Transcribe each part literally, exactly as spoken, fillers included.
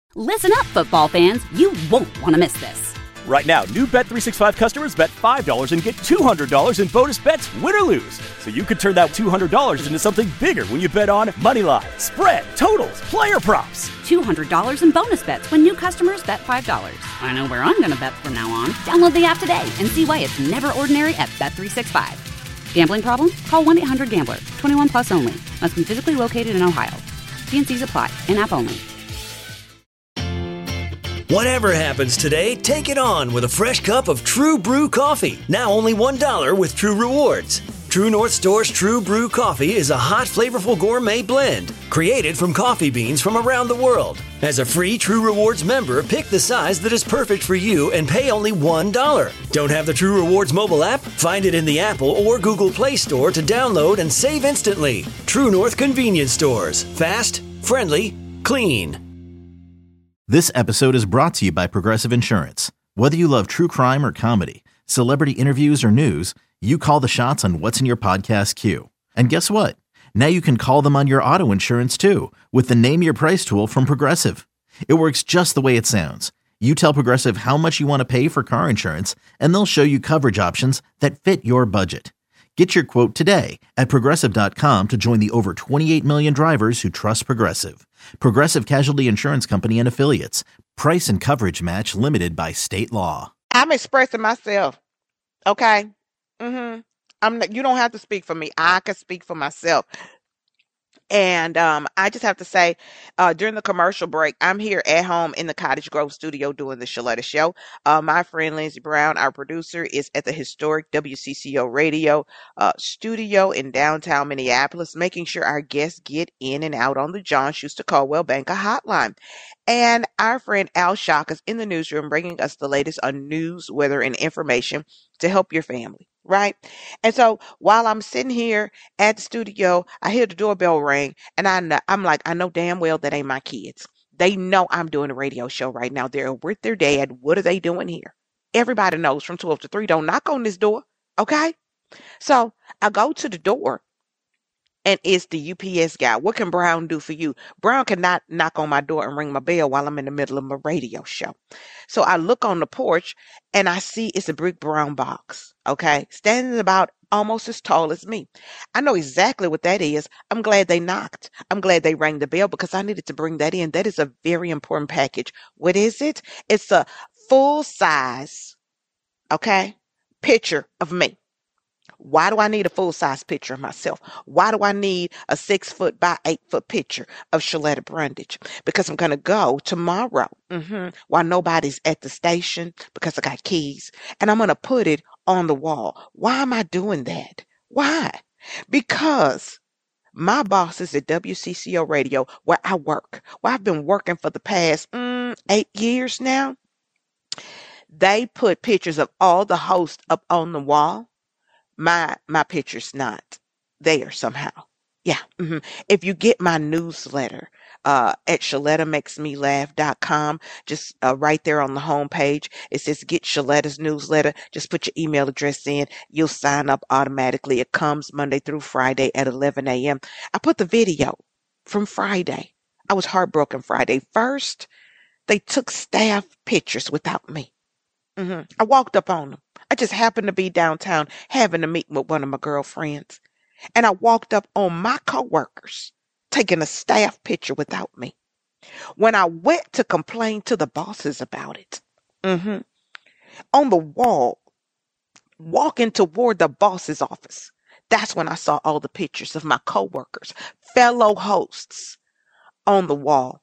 Listen up, football fans. You won't want to miss this. Right now, new Bet three sixty-five customers bet five dollars and get two hundred dollars in bonus bets, win or lose. So you could turn that two hundred dollars into something bigger when you bet on moneyline, spread, totals, player props. two hundred dollars in bonus bets when new customers bet five dollars. I know where I'm going to bet from now on. Download the app today and see why it's never ordinary at Bet three sixty-five. Gambling problem? Call one eight hundred gambler. twenty-one plus only. Must be physically located in Ohio. T and C's apply. In-app only. Whatever happens today, take it on with a fresh cup of True Brew coffee. Now only one dollar with True Rewards. True North Store's True Brew coffee is a hot, flavorful gourmet blend created from coffee beans from around the world. As a free True Rewards member, pick the size that is perfect for you and pay only one dollar. Don't have the True Rewards mobile app? Find it in the Apple or Google Play Store to download and save instantly. True North Convenience Stores. Fast, friendly, clean. This episode is brought to you by Progressive Insurance. Whether you love true crime or comedy, celebrity interviews or news, you call the shots on what's in your podcast queue. And guess what? Now you can call them on your auto insurance too with the Name Your Price tool from Progressive. It works just the way it sounds. You tell Progressive how much you want to pay for car insurance, and they'll show you coverage options that fit your budget. Get your quote today at Progressive dot com to join the over twenty-eight million drivers who trust Progressive. Progressive Casualty Insurance Company and Affiliates. Price and coverage match limited by state law. I'm expressing myself, okay? Mm-hmm. I'm not, you don't have to speak for me. I can speak for myself. And um, I just have to say, uh, during the commercial break, I'm here at home in the Cottage Grove studio doing the Shaletta Show. Uh, my friend Lindsey Brown, our producer, is at the historic W C C O radio uh, studio in downtown Minneapolis, making sure our guests get in and out on the John Schuster Caldwell Banker hotline. And our friend Al Shock is in the newsroom bringing us the latest on news, weather, and information to help your family. Right. And so while I'm sitting here at the studio, I hear the doorbell ring and I know, I'm like, I know damn well that ain't my kids. They know I'm doing a radio show right now. They're with their dad. What are they doing here? Everybody knows from twelve to three, don't knock on this door. OK, so I go to the door. And it's the U P S guy. What can Brown do for you? Brown cannot knock on my door and ring my bell while I'm in the middle of my radio show. So I look on the porch and I see it's a brick brown box, okay, standing about almost as tall as me. I know exactly what that is. I'm glad they knocked. I'm glad they rang the bell because I needed to bring that in. That is a very important package. What is it? It's a full size, okay, picture of me. Why do I need a full-size picture of myself? Why do I need a six-foot by eight-foot picture of Shaletta Brundage? Because I'm going to go tomorrow mm-hmm, while nobody's at the station because I got keys, and I'm going to put it on the wall. Why am I doing that? Why? Because my boss is at W C C O Radio where I work, where I've been working for the past mm, eight years now. They put pictures of all the hosts up on the wall. My my picture's not there somehow. Yeah. Mm-hmm. If you get my newsletter uh, at Shaletta Makes Me Laugh dot com, just uh, right there on the homepage, it says get Shaletta's newsletter. Just put your email address in. You'll sign up automatically. It comes Monday through Friday at eleven a.m. I put the video from Friday. I was heartbroken Friday. First, they took staff pictures without me. Mm-hmm. I walked up on them. I just happened to be downtown having a meeting with one of my girlfriends. And I walked up on my coworkers taking a staff picture without me. When I went to complain to the bosses about it, mm-hmm, on the wall, walking toward the boss's office, that's when I saw all the pictures of my coworkers, fellow hosts on the wall.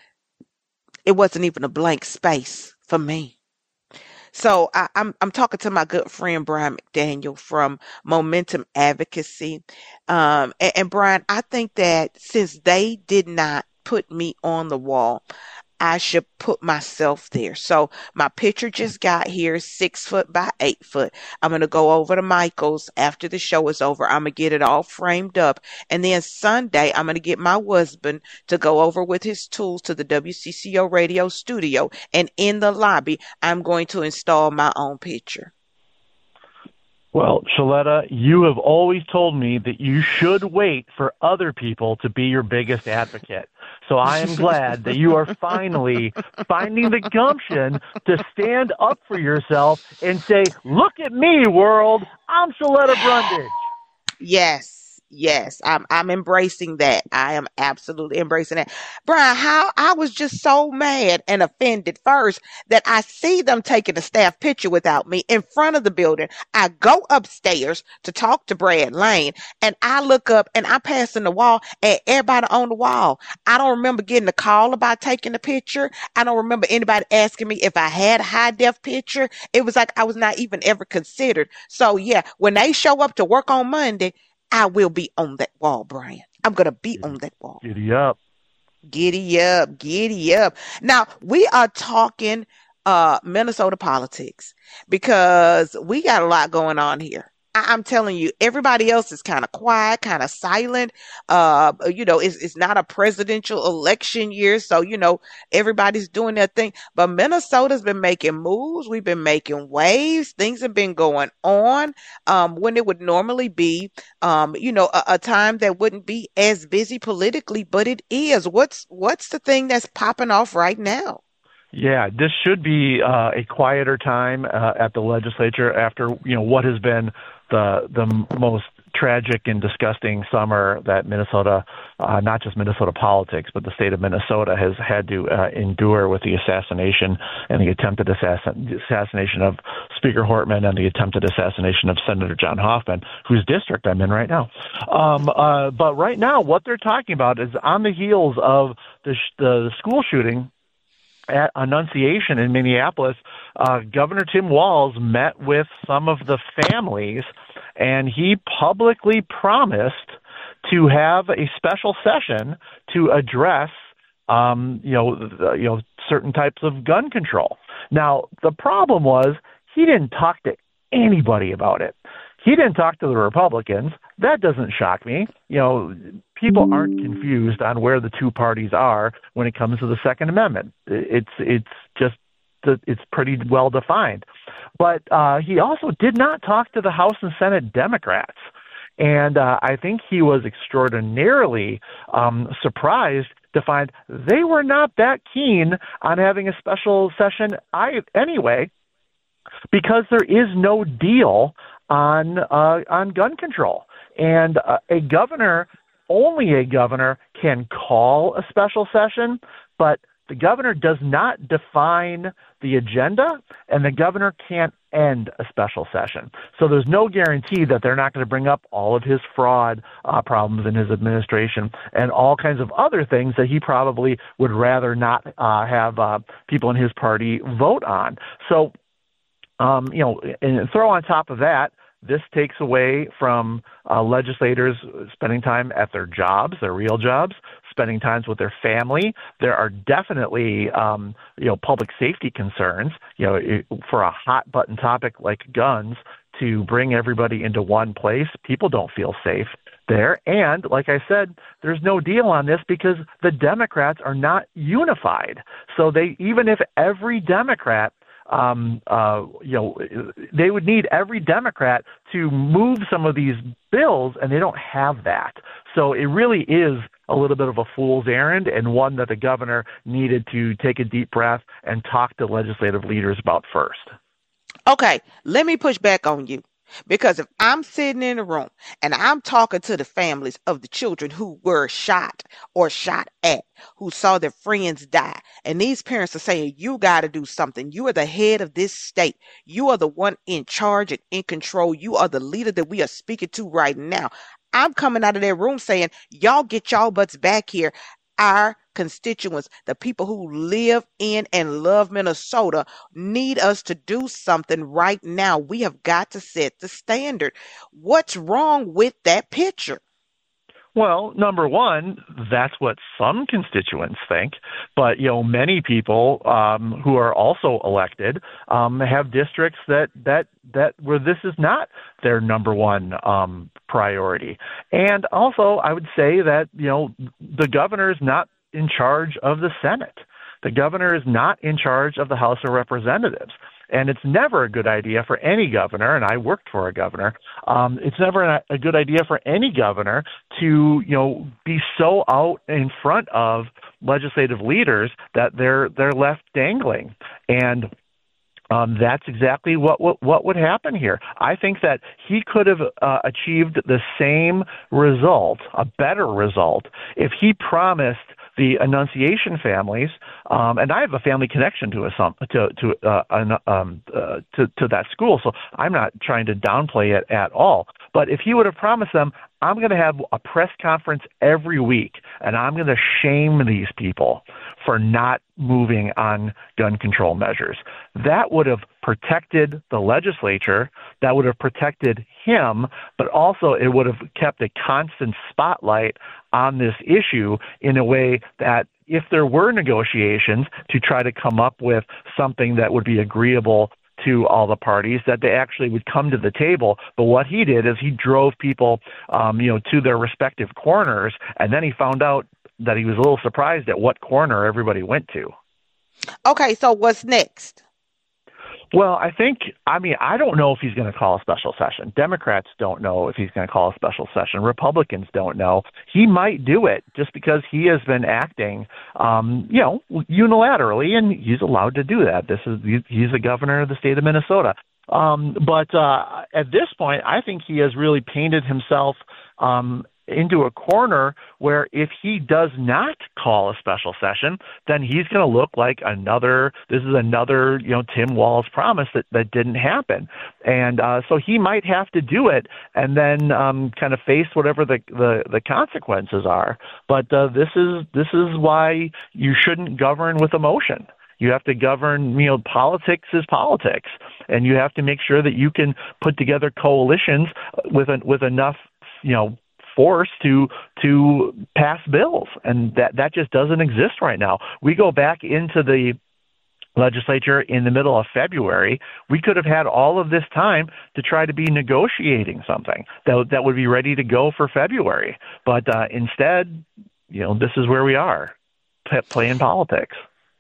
It wasn't even a blank space for me. So I, I'm I'm talking to my good friend Brian McDaniel from Momentum Advocacy, um, and, and Brian, I think that since they did not put me on the wall, I should put myself there. So my picture just got here, six foot by eight foot. I'm going to go over to Michael's after the show is over. I'm going to get it all framed up. And then Sunday, I'm going to get my husband to go over with his tools to the W C C O radio studio. And in the lobby, I'm going to install my own picture. Well, Shaletta, you have always told me that you should wait for other people to be your biggest advocate. So I am glad that you are finally finding the gumption to stand up for yourself and say, look at me, world. I'm Shaletta Brundage. Yes. Yes, I'm I'm embracing that. I am absolutely embracing that. Brian, how I was just so mad and offended first that I see them taking a staff picture without me in front of the building. I go upstairs to talk to Brad Lane, and I look up and I'm passing the wall and everybody on the wall. I don't remember getting a call about taking the picture. I don't remember anybody asking me if I had a high def picture. It was like I was not even ever considered. So yeah, when they show up to work on Monday, I will be on that wall, Brian. I'm going to be on that wall. Giddy up. Giddy up. Giddy up. Now, we are talking uh, Minnesota politics because we got a lot going on here. I- I'm telling you, everybody else is kind of quiet, kind of silent. Uh, you know, it's, it's not a presidential election year. So, you know, everybody's doing their thing. But Minnesota's been making moves. We've been making waves. Things have been going on um, when it would normally be, um, you know, a, a time that wouldn't be as busy politically, but it is. What's what's the thing that's popping off right now? Yeah, this should be uh, a quieter time uh, at the legislature after, you know, what has been the the most tragic and disgusting summer that Minnesota, uh, not just Minnesota politics, but the state of Minnesota has had to uh, endure with the assassination and the attempted assassin, assassination of Speaker Hortman and the attempted assassination of Senator John Hoffman, whose district I'm in right now. Um, uh, but right now, what they're talking about is on the heels of the, sh- the school shooting at Annunciation in Minneapolis, uh, Governor Tim Walz met with some of the families, and he publicly promised to have a special session to address, um, you know, the, you know, certain types of gun control. Now, the problem was he didn't talk to anybody about it. He didn't talk to the Republicans. That doesn't shock me. You know, people aren't confused on where the two parties are when it comes to the Second Amendment. It's it's just it's pretty well defined. But uh, he also did not talk to the House and Senate Democrats. And uh, I think he was extraordinarily um, surprised to find they were not that keen on having a special session I, anyway, because there is no deal on uh, on gun control. And uh, a governor, only a governor, can call a special session, but the governor does not define the agenda, and the governor can't end a special session. So there's no guarantee that they're not going to bring up all of his fraud uh, problems in his administration and all kinds of other things that he probably would rather not uh, have uh, people in his party vote on. So, um, you know, and throw on top of that, this takes away from uh, legislators spending time at their jobs, their real jobs, spending times with their family. There are definitely, um, you know, public safety concerns, you know, it, for a hot button topic like guns to bring everybody into one place. People don't feel safe there. And like I said, there's no deal on this because the Democrats are not unified. So they, even if every Democrat Um, uh, you know, they would need every Democrat to move some of these bills, and they don't have that. So it really is a little bit of a fool's errand, and one that the governor needed to take a deep breath and talk to legislative leaders about first. Okay, let me push back on you. Because if I'm sitting in a room and I'm talking to the families of the children who were shot or shot at, who saw their friends die, and these parents are saying, you got to do something. You are the head of this state. You are the one in charge and in control. You are the leader that we are speaking to right now. I'm coming out of that room saying, y'all get y'all butts back here. Our constituents, the people who live in and love Minnesota, need us to do something right now. We have got to set the standard. What's wrong with that picture? Well, number one, that's what some constituents think, but you know, many people um, who are also elected um, have districts that that that where this is not their number one um, priority. And also, I would say that you know the governor is not in charge of the Senate. The governor is not in charge of the House of Representatives. And it's never a good idea for any governor, and I worked for a governor, um, it's never a, a good idea for any governor to, you know, be so out in front of legislative leaders that they're they're left dangling. And Um, that's exactly what, what what would happen here. I think that he could have uh, achieved the same result, a better result, if he promised the Annunciation families, um, and I have a family connection to a to to uh, an, um, uh, to to that school, so I'm not trying to downplay it at all. But if he would have promised them, I'm going to have a press conference every week, and I'm going to shame these people for not moving on gun control measures, that would have protected the legislature, that would have protected him, but also it would have kept a constant spotlight on this issue in a way that if there were negotiations to try to come up with something that would be agreeable to all the parties, that they actually would come to the table. But what he did is he drove people, um, you know, to their respective corners, and then he found out that he was a little surprised at what corner everybody went to. Okay, so what's next? Well, I think, I mean, I don't know if he's going to call a special session. Democrats don't know if he's going to call a special session. Republicans don't know. He might do it just because he has been acting, um, you know, unilaterally, and he's allowed to do that. This is he's the governor of the state of Minnesota. Um, but uh, at this point, I think he has really painted himself um, into a corner where if he does not call a special session, then he's going to look like another, this is another, you know, Tim Walz promise that, that didn't happen. And uh, so he might have to do it and then um, kind of face whatever the, the, the consequences are. But uh, this is this is why you shouldn't govern with emotion. You have to govern, you know, politics is politics, and you have to make sure that you can put together coalitions with a, with enough, you know, force to to pass bills, and that that just doesn't exist right now. We go back into the legislature in the middle of February, we could have had all of this time to try to be negotiating something that that would be ready to go for February. But uh, instead, you know, this is where we are, p- playing politics.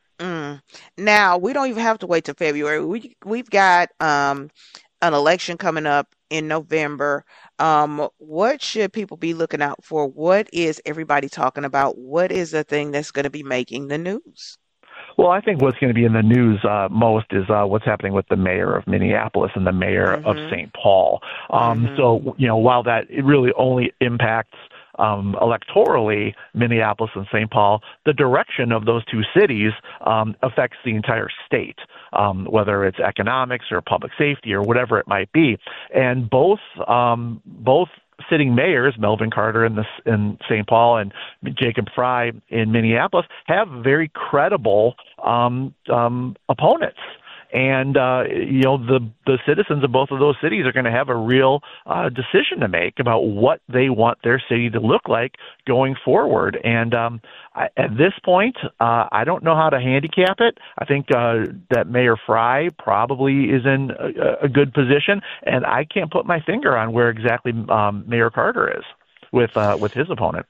Mm. Now, we don't even have to wait till February. We we've got um, an election coming up in November. Um, what should people be looking out for? What is everybody talking about? What is the thing that's going to be making the news? Well, I think what's going to be in the news uh, most is uh, what's happening with the mayor of Minneapolis and the mayor mm-hmm. of Saint Paul. Um, mm-hmm. So, you know, while that it really only impacts Um, electorally, Minneapolis and Saint Paul, the direction of those two cities um, affects the entire state, um, whether it's economics or public safety or whatever it might be. And both um, both sitting mayors, Melvin Carter in, the, in Saint Paul and Jacob Frey in Minneapolis, have very credible um, um, opponents. And, uh, you know, the, the citizens of both of those cities are going to have a real uh, decision to make about what they want their city to look like going forward. And um, I, at this point, uh, I don't know how to handicap it. I think uh, that Mayor Frey probably is in a, a good position, and I can't put my finger on where exactly um, Mayor Carter is with uh, with his opponent.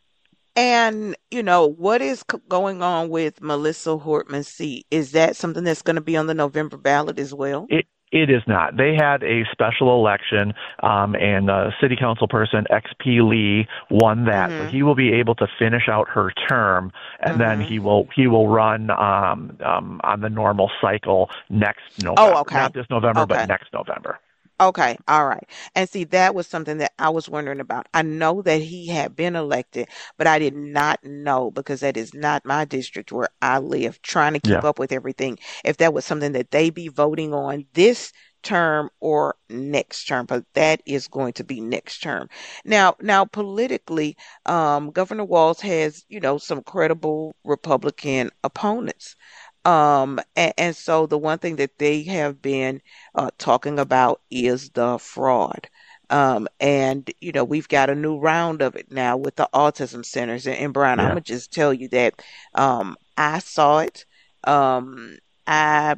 And, you know, what is c- going on with Melissa Hortman's seat? Is that something that's going to be on the November ballot as well? It It is not. They had a special election, um, and uh, city council person X P Lee won that. Mm-hmm. So he will be able to finish out her term, and mm-hmm. then he will he will run um, um, on the normal cycle next November. Oh, okay. Not this November, okay. but next November. Okay, all right. And see, that was something that I was wondering about. I know that he had been elected, but I did not know, because that is not my district where I live, trying to keep Yeah. up with everything, if that was something that they be voting on this term or next term. But that is going to be next term. Now, now politically, um, Governor Walz has, you know, some credible Republican opponents. Um, and, and so the one thing that they have been uh, talking about is the fraud. Um, and, you know, we've got a new round of it now with the autism centers. And, and Brian, I'm Yeah. going to just tell you that um, I saw it. Um, I,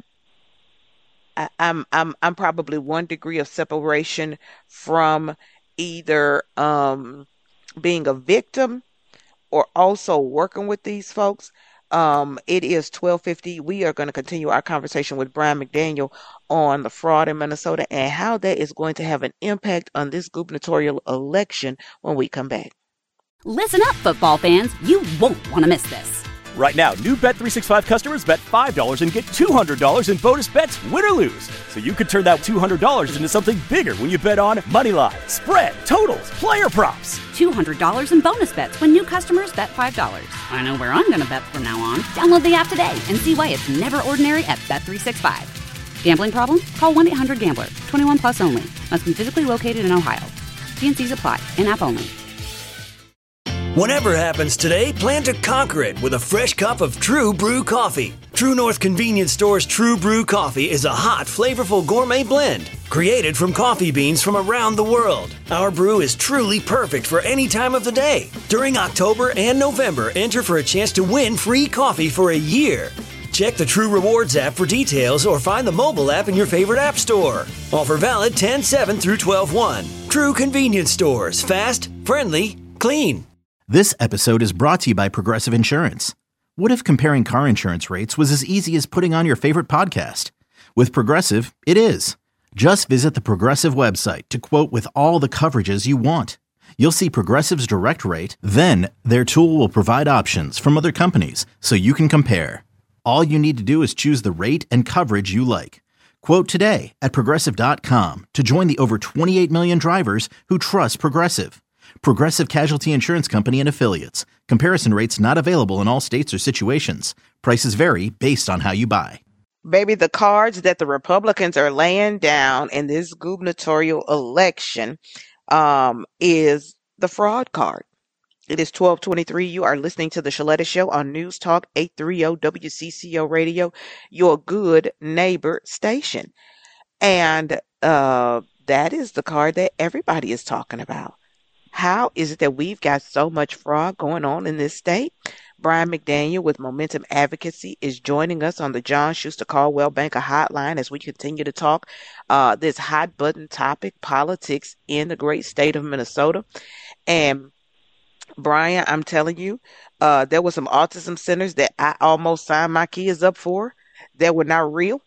I, I'm, I'm, I'm probably one degree of separation from either um, being a victim or also working with these folks. Um, it is twelve fifty. We are going to continue our conversation with Brian McDaniel on the fraud in Minnesota and how that is going to have an impact on this gubernatorial election when we come back. Listen up, football fans. You won't want to miss this. Right now, new Bet three sixty-five customers bet five dollars and get two hundred dollars in bonus bets, win or lose. So you could turn that two hundred dollars into something bigger when you bet on Moneyline, spread, totals, player props. two hundred dollars in bonus bets when new customers bet five dollars. I know where I'm going to bet from now on. Download the app today and see why it's never ordinary at Bet three sixty-five. Gambling problem? Call one eight hundred gambler. twenty-one plus only. Must be physically located in Ohio. T and C's apply. In-app only. Whatever happens today, plan to conquer it with a fresh cup of True Brew coffee. True North Convenience Store's True Brew coffee is a hot, flavorful gourmet blend created from coffee beans from around the world. Our brew is truly perfect for any time of the day. During October and November, enter for a chance to win free coffee for a year. Check the True Rewards app for details or find the mobile app in your favorite app store. Offer valid ten seven through twelve one. True Convenience Stores. Fast, friendly, clean. This episode is brought to you by Progressive Insurance. What if comparing car insurance rates was as easy as putting on your favorite podcast? With Progressive, it is. Just visit the Progressive website to quote with all the coverages you want. You'll see Progressive's direct rate, then their tool will provide options from other companies so you can compare. All you need to do is choose the rate and coverage you like. Quote today at Progressive dot com to join the over twenty-eight million drivers who trust Progressive. Progressive Casualty Insurance Company and Affiliates. Comparison rates not available in all states or situations. Prices vary based on how you buy. Baby, the cards that the Republicans are laying down in this gubernatorial election um, is the fraud card. It is twelve twenty-three. You are listening to the Shaletta Show on News Talk eight thirty W C C O Radio, your good neighbor station. And uh, that is the card that everybody is talking about. How is it that we've got so much fraud going on in this state? Brian McDaniel with Momentum Advocacy is joining us on the John Schuster Caldwell Banker Hotline as we continue to talk uh, this hot button topic, politics in the great state of Minnesota. And Brian, I'm telling you, uh, there were some autism centers that I almost signed my kids up for that were not real.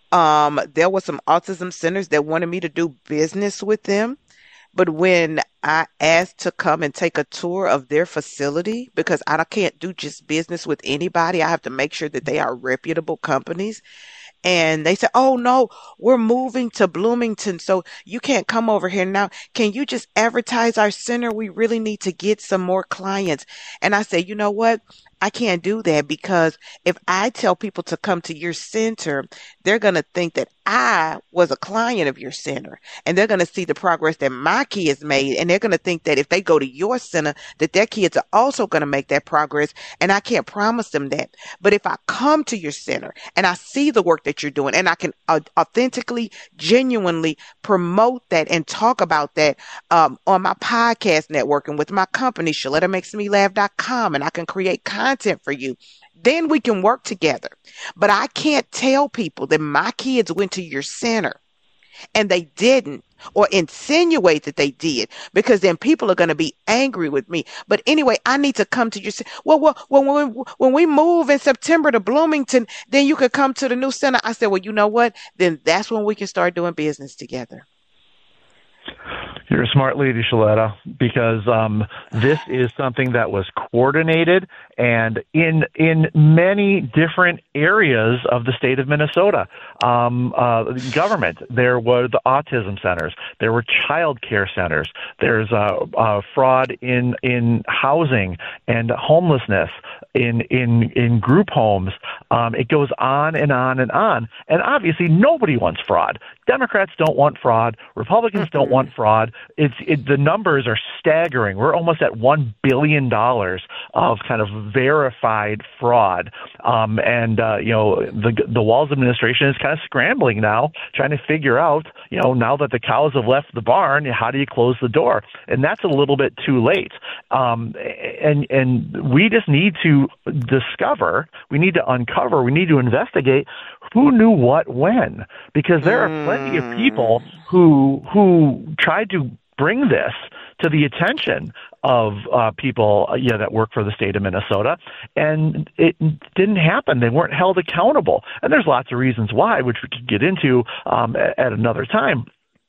Um, there were some autism centers that wanted me to do business with them. But when I asked to come and take a tour of their facility, because I can't do just business with anybody, I have to make sure that they are reputable companies. And they said, oh, no, we're moving to Bloomington, so you can't come over here now. Can you just advertise our center? We really need to get some more clients. And I said, you know what? I can't do that because if I tell people to come to your center, they're going to think that I was a client of your center and they're going to see the progress that my kids made. And they're going to think that if they go to your center, that their kids are also going to make that progress. And I can't promise them that. But if I come to your center and I see the work that you're doing and I can uh, authentically, genuinely promote that and talk about that um, on my podcast network and with my company, Shaletta Makes Me Laugh dot com, and I can create content content for you, then we can work together. But I can't tell people that my kids went to your center and they didn't, or insinuate that they did, because then people are going to be angry with me. But anyway, I need to come to your center. Well, well, when we, when we move in September to Bloomington, then you could come to the new center. I said, well, you know what? Then that's when we can start doing business together. You're a smart lady, Shaletta, because um, this is something that was coordinated and in in many different areas of the state of Minnesota. Um, uh, government, there were the autism centers, there were child care centers, there's uh, uh, fraud in in housing and homelessness, in in in group homes. Um, it goes on and on and on. And obviously, nobody wants fraud. Democrats don't want fraud. Republicans don't want fraud. It's it, the numbers are staggering. We're almost at one billion dollars of kind of verified fraud. Um, and, uh, you know, the the Walz administration is kind of scrambling now, trying to figure out, you know, now that the cows have left the barn, how do you close the door? And that's a little bit too late. Um, and, and we just need to discover, we need to uncover, we need to investigate who knew what when, because there are plenty of people who who tried to bring this to the attention of uh, people uh, you know, that work for the state of Minnesota, and it didn't happen. They weren't held accountable. And there's lots of reasons why, which we could get into um, at, at another time.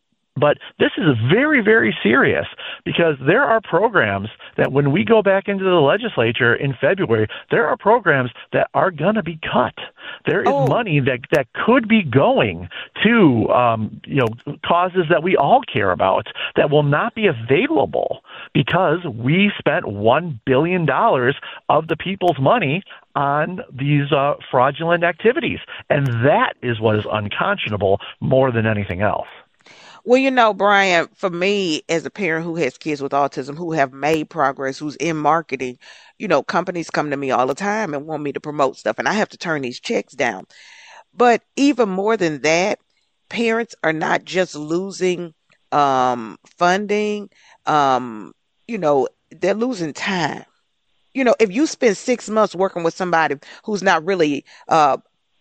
But this is very, very serious because there are programs that when we go back into the legislature in February, there are programs that are going to be cut. There is oh. money that, that could be going to um, you know causes that we all care about that will not be available because we spent one billion dollars of the people's money on these uh, fraudulent activities. And that is what is unconscionable more than anything else. Well, you know, Brian, for me as a parent who has kids with autism, who have made progress, who's in marketing, you know, companies come to me all the time and want me to promote stuff, and I have to turn these checks down. But even more than that, parents are not just losing um, funding, um, you know, they're losing time. You know, if you spend six months working with somebody who's not really uh,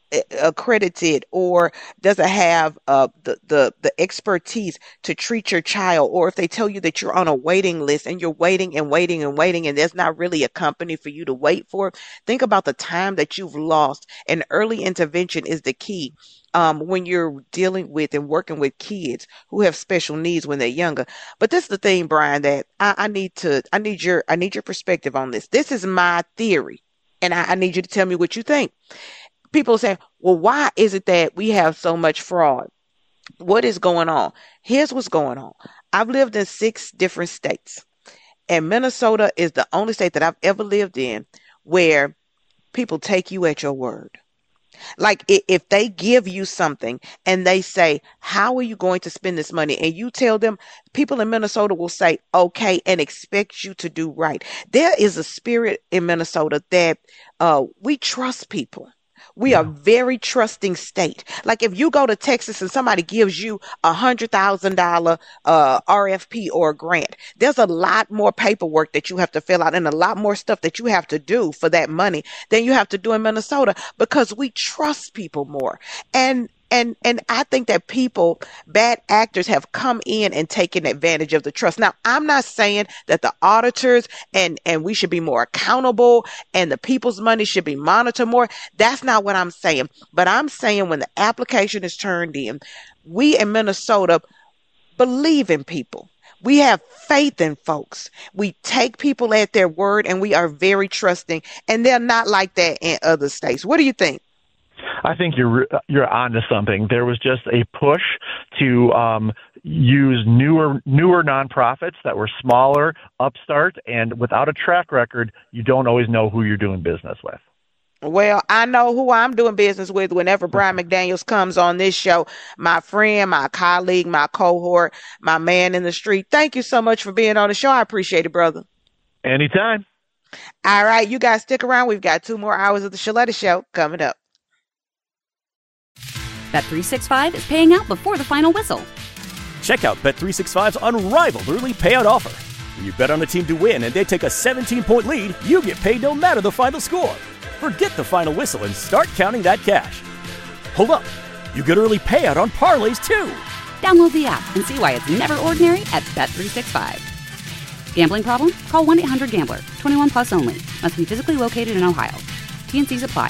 accredited or doesn't have uh, the, the, the expertise to treat your child, or if they tell you that you're on a waiting list and you're waiting and waiting and waiting and there's not really a company for you to wait for, think about the time that you've lost. And early intervention is the key. Um, when you're dealing with and working with kids who have special needs when they're younger. But this is the thing, Brian, that I, I need to, I need your, I need your perspective on this. This is my theory, and I, I need you to tell me what you think. People say, well, why is it that we have so much fraud? What is going on? Here's what's going on. I've lived in six different states, and Minnesota is the only state that I've ever lived in where people take you at your word. Like if they give you something and they say, how are you going to spend this money? And you tell them, people in Minnesota will say, okay, and expect you to do right. There is a spirit in Minnesota that uh, we trust people. We are a very trusting state. Like if you go to Texas and somebody gives you a hundred thousand dollar uh, R F P or a grant, there's a lot more paperwork that you have to fill out and a lot more stuff that you have to do for that money than you have to do in Minnesota because we trust people more. And And and I think that people, bad actors, have come in and taken advantage of the trust. Now, I'm not saying that the auditors and, and we should be more accountable and the people's money should be monitored more. That's not what I'm saying. But I'm saying when the application is turned in, we in Minnesota believe in people. We have faith in folks. We take people at their word and we are very trusting. And they're not like that in other states. What do you think? I think you're you're onto something. There was just a push to um, use newer newer nonprofits that were smaller, upstart, and without a track record, you don't always know who you're doing business with. Well, I know who I'm doing business with whenever Brian McDaniels comes on this show. My friend, my colleague, my cohort, my man in the street. Thank you so much for being on the show. I appreciate it, brother. Anytime. All right, you guys stick around. We've got two more hours of the Shaletta Show coming up. Bet three sixty-five is paying out before the final whistle. Check out Bet three sixty-five's unrivaled early payout offer. When you bet on a team to win and they take a seventeen-point lead, you get paid no matter the final score. Forget the final whistle and start counting that cash. Hold up. You get early payout on parlays, too. Download the app and see why it's never ordinary at Bet three sixty-five. Gambling problem? Call one eight hundred gambler. twenty-one plus only. Must be physically located in Ohio. T N Cs apply.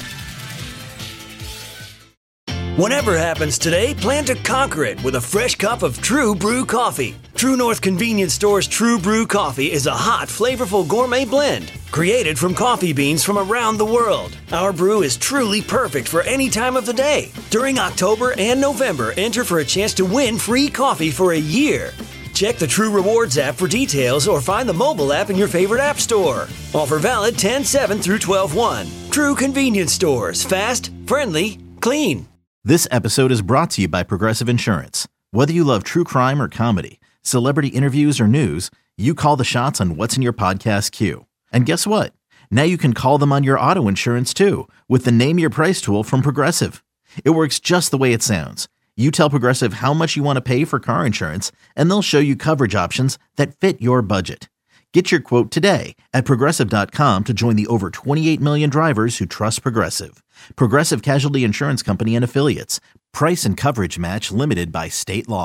Whatever happens today, plan to conquer it with a fresh cup of True Brew coffee. True North Convenience Store's True Brew coffee is a hot, flavorful gourmet blend created from coffee beans from around the world. Our brew is truly perfect for any time of the day. During October and November, enter for a chance to win free coffee for a year. Check the True Rewards app for details or find the mobile app in your favorite app store. Offer valid ten seven through twelve one. True Convenience Stores. Fast, friendly, clean. This episode is brought to you by Progressive Insurance. Whether you love true crime or comedy, celebrity interviews or news, you call the shots on what's in your podcast queue. And guess what? Now you can call them on your auto insurance too with the Name Your Price tool from Progressive. It works just the way it sounds. You tell Progressive how much you want to pay for car insurance, and they'll show you coverage options that fit your budget. Get your quote today at Progressive dot com to join the over twenty-eight million drivers who trust Progressive. Progressive Casualty Insurance Company and Affiliates. Price and coverage match limited by state law.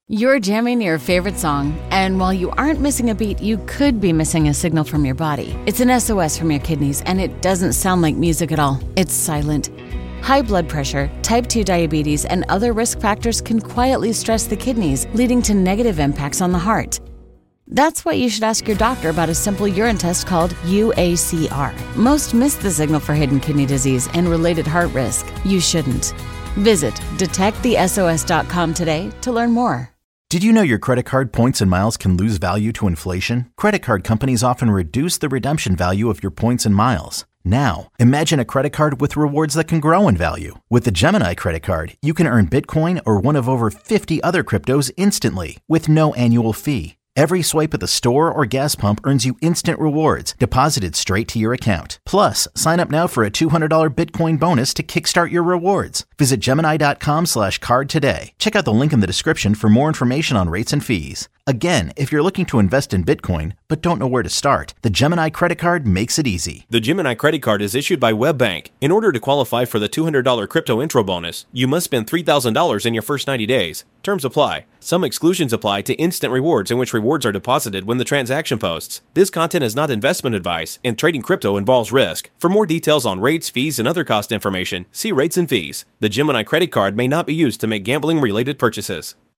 You're jamming your favorite song, and while you aren't missing a beat, you could be missing a signal from your body. It's an S O S from your kidneys, and it doesn't sound like music at all. It's silent. High blood pressure, type two diabetes, and other risk factors can quietly stress the kidneys, leading to negative impacts on the heart. That's why you should ask your doctor about a simple urine test called U A C R. Most miss the signal for hidden kidney disease and related heart risk. You shouldn't. Visit detect the S O S dot com today to learn more. Did you know your credit card points and miles can lose value to inflation? Credit card companies often reduce the redemption value of your points and miles. Now, imagine a credit card with rewards that can grow in value. With the Gemini credit card, you can earn Bitcoin or one of over fifty other cryptos instantly with no annual fee. Every swipe at the store or gas pump earns you instant rewards deposited straight to your account. Plus, sign up now for a two hundred dollars Bitcoin bonus to kickstart your rewards. Visit Gemini.com slash card today. Check out the link in the description for more information on rates and fees. Again, if you're looking to invest in Bitcoin but don't know where to start, the Gemini credit card makes it easy. The Gemini credit card is issued by WebBank. In order to qualify for the two hundred dollars crypto intro bonus, you must spend three thousand dollars in your first ninety days. Terms apply. Some exclusions apply to instant rewards in which rewards are deposited when the transaction posts. This content is not investment advice, and trading crypto involves risk. For more details on rates, fees, and other cost information, see rates and fees. The Gemini credit card may not be used to make gambling-related purchases.